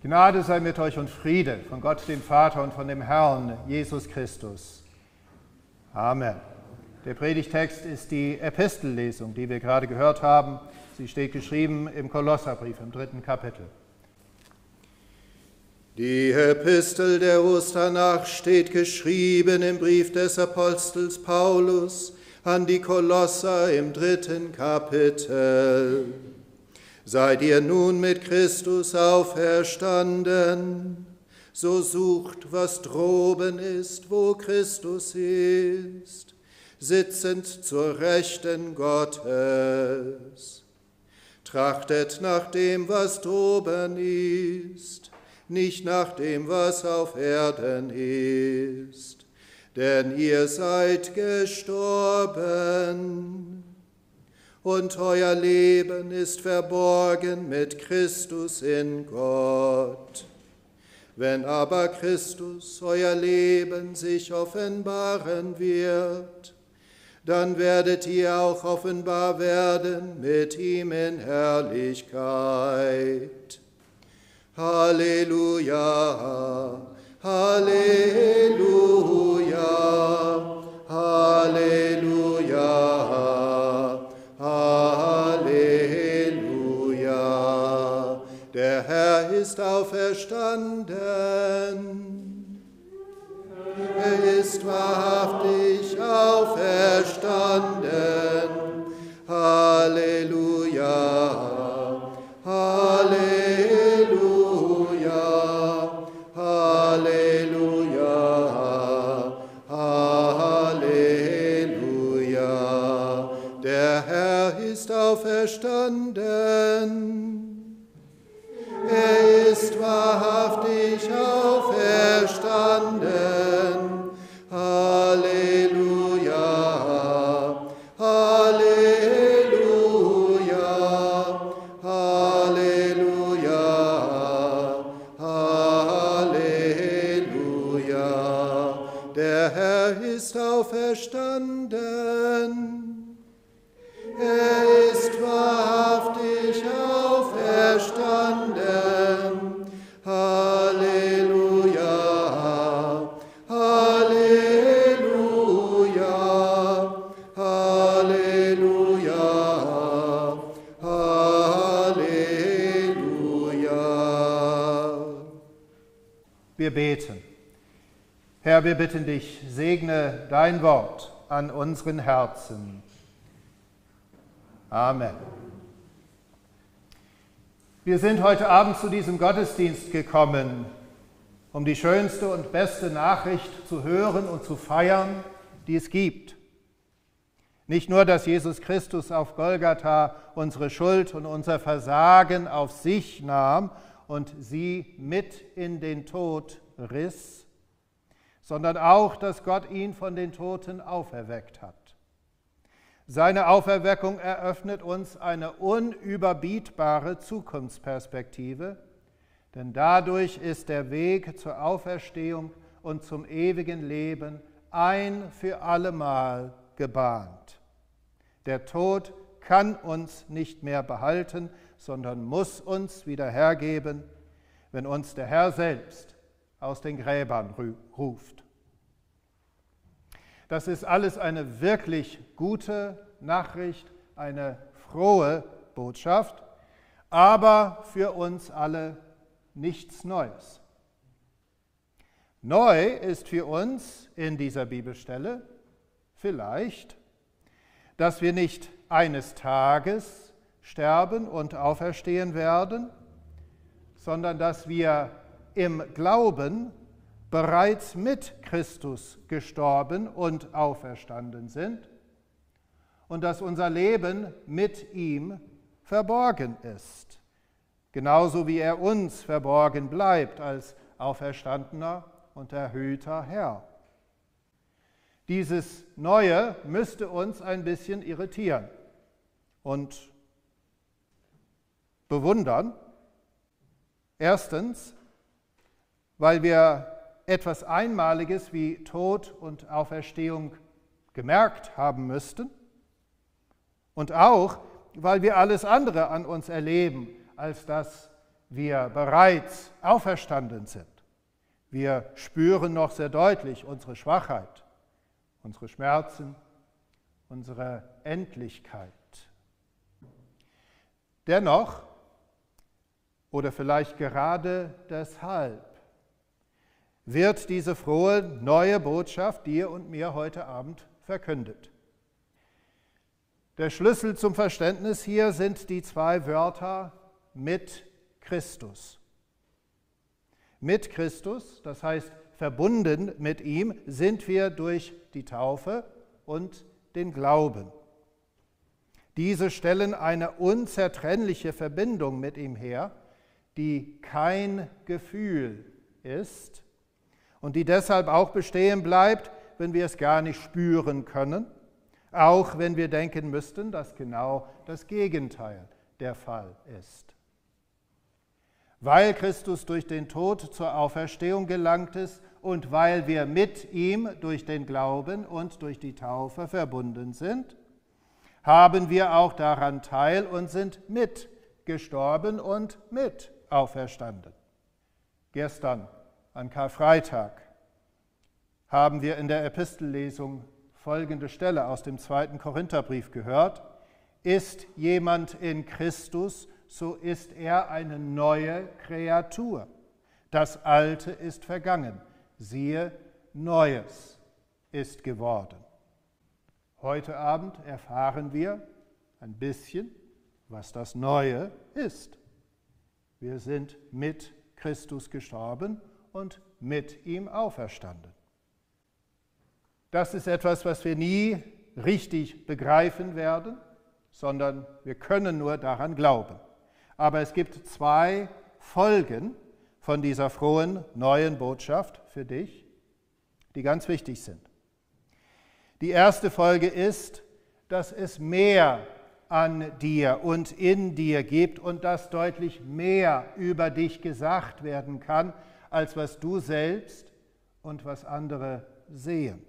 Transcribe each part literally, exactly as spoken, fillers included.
Gnade sei mit euch und Friede von Gott, dem Vater und von dem Herrn Jesus Christus. Amen. Der Predigtext ist die Epistellesung, die wir gerade gehört haben. Sie steht geschrieben im Kolosserbrief im dritten Kapitel. Die Epistel der Osternacht steht geschrieben im Brief des Apostels Paulus an die Kolosser im dritten Kapitel. Seid ihr nun mit Christus auferstanden, so sucht, was droben ist, wo Christus ist, sitzend zur Rechten Gottes. Trachtet nach dem, was droben ist, nicht nach dem, was auf Erden ist, denn ihr seid gestorben. Und euer Leben ist verborgen mit Christus in Gott. Wenn aber Christus, euer Leben, sich offenbaren wird, dann werdet ihr auch offenbar werden mit ihm in Herrlichkeit. Halleluja, Halleluja, Halleluja. Halleluja, der Herr ist auferstanden, er ist wahrhaftig auferstanden. Halleluja, Halleluja, Halleluja, Halleluja, der Herr ist auferstanden, er ist wahrhaftig auferstanden. Halleluja, Halleluja, Halleluja, Halleluja, der Herr ist auferstanden, er ist wahrhaftig auferstanden. Halleluja, Halleluja, Halleluja, Halleluja. Wir beten. Herr, wir bitten dich, segne dein Wort an unseren Herzen. Amen. Wir sind heute Abend zu diesem Gottesdienst gekommen, um die schönste und beste Nachricht zu hören und zu feiern, die es gibt. Nicht nur, dass Jesus Christus auf Golgatha unsere Schuld und unser Versagen auf sich nahm und sie mit in den Tod riss, sondern auch, dass Gott ihn von den Toten auferweckt hat. Seine Auferweckung eröffnet uns eine unüberbietbare Zukunftsperspektive, denn dadurch ist der Weg zur Auferstehung und zum ewigen Leben ein für allemal gebahnt. Der Tod kann uns nicht mehr behalten, sondern muss uns wieder hergeben, wenn uns der Herr selbst aus den Gräbern ruft. Das ist alles eine wirklich gute Nachricht, eine frohe Botschaft, aber für uns alle nichts Neues. Neu ist für uns in dieser Bibelstelle vielleicht, dass wir nicht eines Tages sterben und auferstehen werden, sondern dass wir im Glauben bereits mit Christus gestorben und auferstanden sind und dass unser Leben mit ihm verborgen ist, genauso wie er uns verborgen bleibt als auferstandener und erhöhter Herr. Dieses Neue müsste uns ein bisschen irritieren und bewundern. Erstens, weil wir etwas Einmaliges wie Tod und Auferstehung gemerkt haben müssten und auch, weil wir alles andere an uns erleben, als dass wir bereits auferstanden sind. Wir spüren noch sehr deutlich unsere Schwachheit, unsere Schmerzen, unsere Endlichkeit. Dennoch, oder vielleicht gerade deshalb, wird diese frohe neue Botschaft dir und mir heute Abend verkündet. Der Schlüssel zum Verständnis hier sind die zwei Wörter mit Christus. Mit Christus, das heißt verbunden mit ihm, sind wir durch die Taufe und den Glauben. Diese stellen eine unzertrennliche Verbindung mit ihm her, die kein Gefühl ist und die deshalb auch bestehen bleibt, wenn wir es gar nicht spüren können, auch wenn wir denken müssten, dass genau das Gegenteil der Fall ist. Weil Christus durch den Tod zur Auferstehung gelangt ist und weil wir mit ihm durch den Glauben und durch die Taufe verbunden sind, haben wir auch daran teil und sind mit gestorben und mit auferstanden. Gestern an Karfreitag haben wir in der Epistellesung folgende Stelle aus dem zweiten Korintherbrief gehört: Ist jemand in Christus, so ist er eine neue Kreatur. Das Alte ist vergangen, siehe, Neues ist geworden. Heute Abend erfahren wir ein bisschen, was das Neue ist. Wir sind mit Christus gestorben und mit ihm auferstanden. Das ist etwas, was wir nie richtig begreifen werden, sondern wir können nur daran glauben. Aber es gibt zwei Folgen von dieser frohen neuen Botschaft für dich, die ganz wichtig sind. Die erste Folge ist, dass es mehr an dir und in dir gibt und dass deutlich mehr über dich gesagt werden kann, als was du selbst und was andere sehen.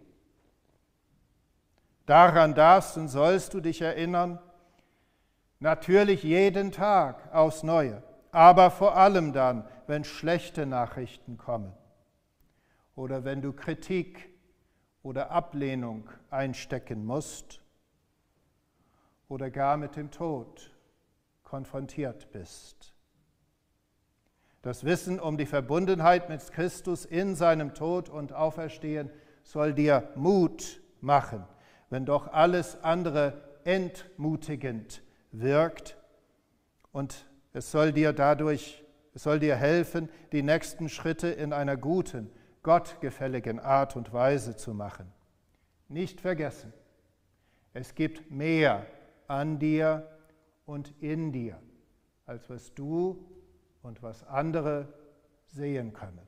Daran darfst und sollst du dich erinnern, natürlich jeden Tag aufs Neue, aber vor allem dann, wenn schlechte Nachrichten kommen oder wenn du Kritik oder Ablehnung einstecken musst oder gar mit dem Tod konfrontiert bist. Das Wissen um die Verbundenheit mit Christus in seinem Tod und Auferstehen soll dir Mut machen, wenn doch alles andere entmutigend wirkt, und es soll dir dadurch, es soll dir helfen, die nächsten Schritte in einer guten, gottgefälligen Art und Weise zu machen. Nicht vergessen, es gibt mehr an dir und in dir, als was du und was andere sehen können.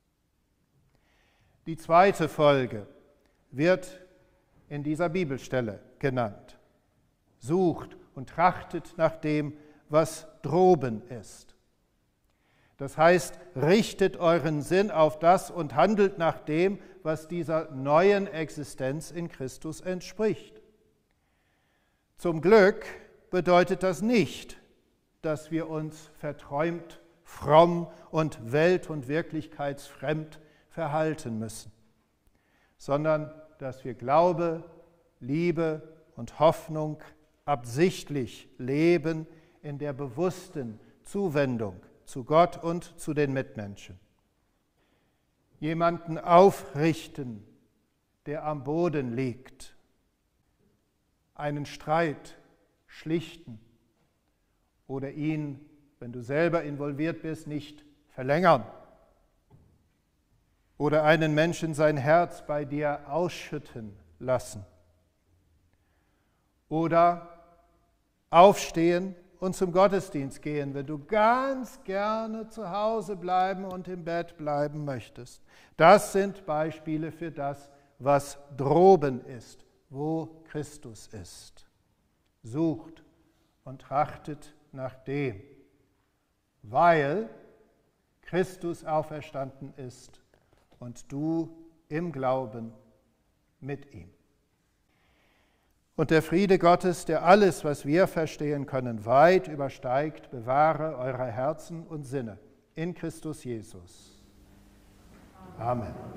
Die zweite Folge wird in dieser Bibelstelle genannt. Sucht und trachtet nach dem, was droben ist. Das heißt, richtet euren Sinn auf das und handelt nach dem, was dieser neuen Existenz in Christus entspricht. Zum Glück bedeutet das nicht, dass wir uns verträumt, fromm und welt- und wirklichkeitsfremd verhalten müssen, sondern dass wir Glaube, Liebe und Hoffnung absichtlich leben in der bewussten Zuwendung zu Gott und zu den Mitmenschen. Jemanden aufrichten, der am Boden liegt. Einen Streit schlichten oder ihn, wenn du selber involviert bist, nicht verlängern. Oder einen Menschen sein Herz bei dir ausschütten lassen. Oder aufstehen und zum Gottesdienst gehen, wenn du ganz gerne zu Hause bleiben und im Bett bleiben möchtest. Das sind Beispiele für das, was droben ist, wo Christus ist. Sucht und trachtet nach dem, weil Christus auferstanden ist und du im Glauben mit ihm. Und der Friede Gottes, der alles, was wir verstehen können, weit übersteigt, bewahre eure Herzen und Sinne in Christus Jesus. Amen.